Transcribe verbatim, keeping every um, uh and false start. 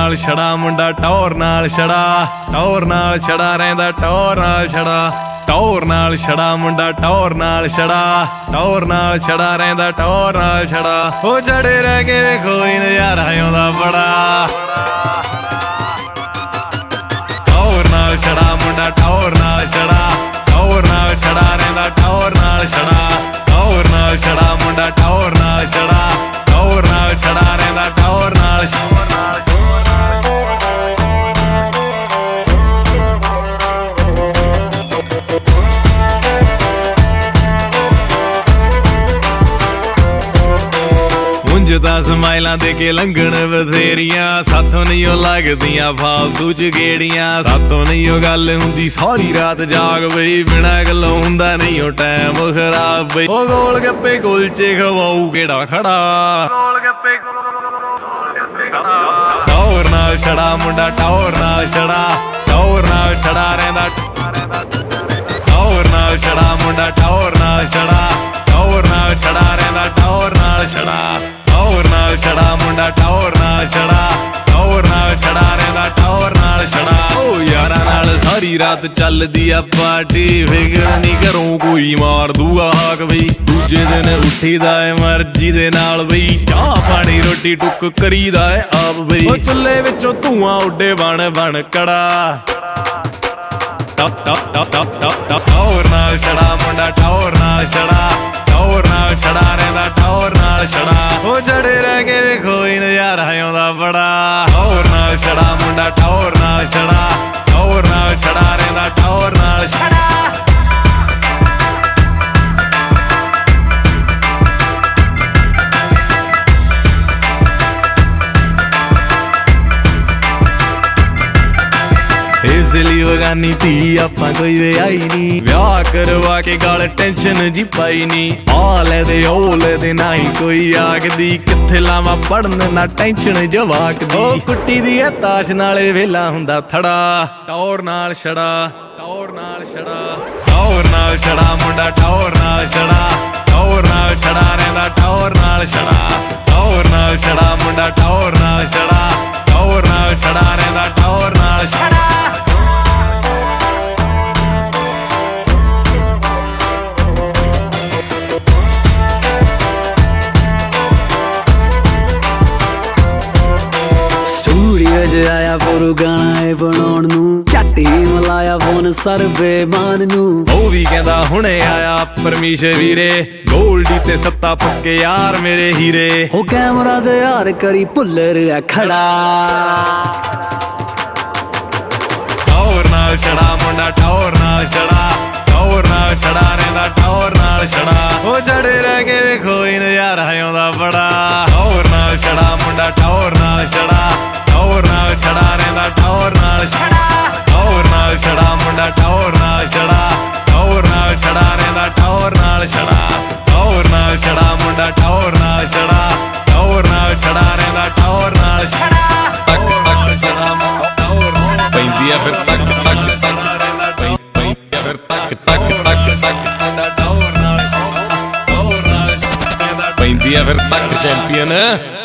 नाल छड़ा मुंडा टौर नाल छड़ा टौर नाल छड़ा रहिंदा टौर नाल छड़ा टौर नाल छड़ा मुंडा टौर नाल छड़ा टौर नाल छड़ा रहिंदा टौर नाल छड़ा ओ चढ़े रह के वेखो ही नज़ारा आउंदा बड़ा टौर नाल छड़ा मुंडा टौर नाल छड़ा टौर नाल छड़ा रहिंदा टौर नाल छड़ा टौर नाल छड़ा मुंडा टौर नाल छड़ा टौर नाल छड़ा रहिंदा टौर नाल छड़ा ਉਂਝਦਾ ਸਮਾਈਲਾਂ ਦੇ ਕੇ ਲੰਘਣ ਬਥੇਰੀਆਂ ਸਾਥੋਂ ਨਹੀਂ ਉਹ ਲੱਗਦੀਆਂ ਫਾਲਤੂ ਚ ਗੇੜੀਆਂ ਸਾਥੋਂ ਨਹੀਂ ਉਹ ਗੱਲ ਹੁੰਦੀ ਸਾਰੀ ਰਾਤ ਜਾਗ ਬਈ ਬਿਨਾਂ ਗੱਲੋਂ ਹੁੰਦਾ ਨਹੀਂ ਉਹ ਟਾਈਮ ਖਰਾਬ ਬਈ ਉਹ ਗੋਲ ਗੱਪੇ ਕੁਲਚੇ ਖਵਾਊ ਕਿਹੜਾ ਖੜਾ ਗੋਲ ਗੱਪੇ ਟੌਰ ਨਾਲ ਛੜਾ ਮੁੰਡਾ ਟੌਰ ਨਾਲ ਛੜਾ ਟੌਰ ਨਾਲ ਛੜਾ ਰਹਿੰਦਾ ਟੌਰ ਨਾਲ ਛੜਾ ਮੁੰਡਾ ਟੌਰ ਨਾਲ ਛੜਾ ਟੌਰ ਨਾਲ ਛੜਾ ਰਹਿੰਦਾ ਟੌਰ ਨਾਲ ਛੜਾ ਟੌਰ ਨਾਲ ਛੜਾ ਮੁੰਡਾ ਟੌਰ ਨਾਲ ਛੜਾ ਟੌਰ ਨਾਲ ਛੜਾ ਰਹਿੰਦਾ ਟੌਰ ਨਾਲ ਛੜਾ ਓ ਯਾਰਾਂ ਨਾਲ ਸਾਰੀ ਰਾਤ ਚੱਲਦੀ ਆ ਪਾਰਟੀ ਫਿਕਰ ਨਹੀਂ ਘਰੋਂ ਕੋਈ ਮਾਰ ਦੂਗਾ ਹਾਕ ਬਈ ਦੂਜੇ ਦਿਨ ਉੱਠੀਦਾ ਏ ਮਰਜ਼ੀ ਦੇ ਨਾਲ ਬਈ ਚਾਹ ਪਾਣੀ ਰੋਟੀ ਟੁੱਕ ਕਰੀਦਾ ਏ ਆਪ ਬਈ ਓ ਚੁੱਲ੍ਹੇ ਵਿੱਚੋਂ ਧੂਆਂ ਉੱਡੇ ਬਣ ਬਣ ਕੜਾ ਟੌਰ ਨਾਲ ਛੜਾ ਮੁੰਡਾ ਟੌਰ ਨਾਲ ਛੜਾ ਟੌਰ ਨਾਲ ਛੜਾ ਰਹਿੰਦਾ ਟੌਰ ਨਾਲ ਛੜਾ ਉਹ ਚੜੇ ਰਹਿ ਕੇ ਵੇਖੋ ਹੀ ਨਜ਼ਾਰਾ ਆਉਂਦਾ ਬੜਾ ਟੌਰ ਨਾਲ ਛੜਾ ਮੁੰਡਾ ਟੌਰ ਨਾਲ ਛੜਾ ਟੌਰ ਨਾਲ ਛੜਾ ਰਹਿੰਦਾ ਟੌਰ ਨਾਲ ਛੜਾ ਇਸ ਲਈ ਵਗਾਨੀ ਧੀ ਆਪਾਂ ਕੋਈ ਵਿਆਹੀ ਨੀ ਵਿਆਹ ਕਰਵਾ ਕੇ ਗਲ ਟੈਨਸ਼ਨ ਜੀ ਪਾਈ ਨੀ ਆ ਲੈ ਦੇ ਉਹ ਲੈ ਦੇ ਨਾ ਹੀ ਕੋਈ ਆਖਦੀ ਕਿੱਥੇ ਲਾਵਾਂ ਪੜਨ ਨਾ ਟੈਨਸ਼ਨ ਜਵਾਕ ਦੀ ਉਹ ਕੁੱਟੀ ਦੀ ਐ ਤਾਸ਼ ਨਾਲੇ ਵੇਲਾ ਹੁੰਦਾ ਥੜਾ ਟੌਰ ਨਾਲ ਛੜਾ ਟੌਰ ਨਾਲ ਛੜਾ ਟੌਰ ਨਾਲ ਛੜਾ ਮੁੰਡਾ ਟੌਰ ਨਾਲ ਛੜਾ ਟੌਰ ਨਾਲ ਛੜਾ ਰਹਿੰਦਾ ਟੌਰ ਨਾਲ ਛੜਾ ਟੌਰ ਨਾਲ ਛੜਾ ਮੁੰਡਾ ਟੌਰ ਨਾਲ ਛੜਾ ਟੌਰ ਨਾਲ ਛੜਾ ਰਹਿੰਦਾ ਟੌਰ ਨਾਲ ਛੜਾ ਆਇਆ ਪੁਰ ਗਾਣਾ ਏ ਬਣਾਉਣ ਨੂੰ ਝੱਟੀ ਮਲਾਇਆ ਫੋਨ ਸਰਵੇ ਮਾਨ ਨੂੰ ਉਹ ਵੀ ਕਹਿੰਦਾ ਹੁਣੇ ਆਇਆ ਪਰਮੀਸ਼ ਵੀਰੇ ਗੋਲਡੀ ਤੇ ਸੱਤਾ ਪੱਕੇ ਯਾਰ ਮੇਰੇ ਹੀਰੇ ਉਹ ਕੈਮਰਾ ਦੇ ਯਾਰ ਕਰੀ ਭੁੱਲਰ ਆ ਖੜਾ ਟੌਰ ਨਾਲ ਛੜਾ ਮੁੰਡਾ ਟੌਰ ਨਾਲ ਛੜਾ ਟੌਰ ਨਾਲ ਛੜਾ ਰਹਿੰਦਾ ਟੌਰ ਨਾਲ ਛੜਾ ਉਹ ਚੜੇ ਰਹਿ ਕੇ ਵੇਖੋ ਹੀ ਨਜ਼ਾਰਾ ਆਉਂਦਾ ਬੜਾ ਟੌਰ ਨਾਲ ਛੜਾ ਮੁੰਡਾ ਟੌਰ ਨਾਲ ਛੜਾ ਟੌਰ ਨਾਲ ਛੜਾ ਰਹਿੰਦਾ ਟੌਰ ਨਾਲ ਛੜਾ ਟੌਰ ਨਾਲ ਛੜਾ ਮੁੰਡਾ ਟੌਰ ਨਾਲ ਛੜਾ ਟੌਰ ਨਾਲ ਛੜਾ ਰਹਿੰਦਾ ਟੌਰ ਨਾਲ ਛੜਾ ਟੌਰ ਨਾਲ ਛੜਾ ਮੁੰਡਾ ਟੌਰ ਨਾਲ ਛੜਾ ਟੌਰ ਨਾਲ ਛੜਾ ਰਹਿੰਦਾ ਟੌਰ ਨਾਲ ਛੜਾ ਟੱਕ ਟੱਕ ਛੜਾ ਟੌਰ ਪੈਂਦੀ ਆ ਫਿਰ ਟੱਕ ਟੱਕ ਪੈਂਦੀ ਆ ਫਿਰ ਟੱਕ ਟੱਕ ਟੱਕ ਮੁੰਡਾ ਟੌਰ ਨਾਲ ਛੜਾ ਟੌਰ ਨਾਲ ਛੜਾ ਪੈਂਦੀ ਆ ਫਿਰ ਟੱਕ ਚੈਂਪੀਅਨ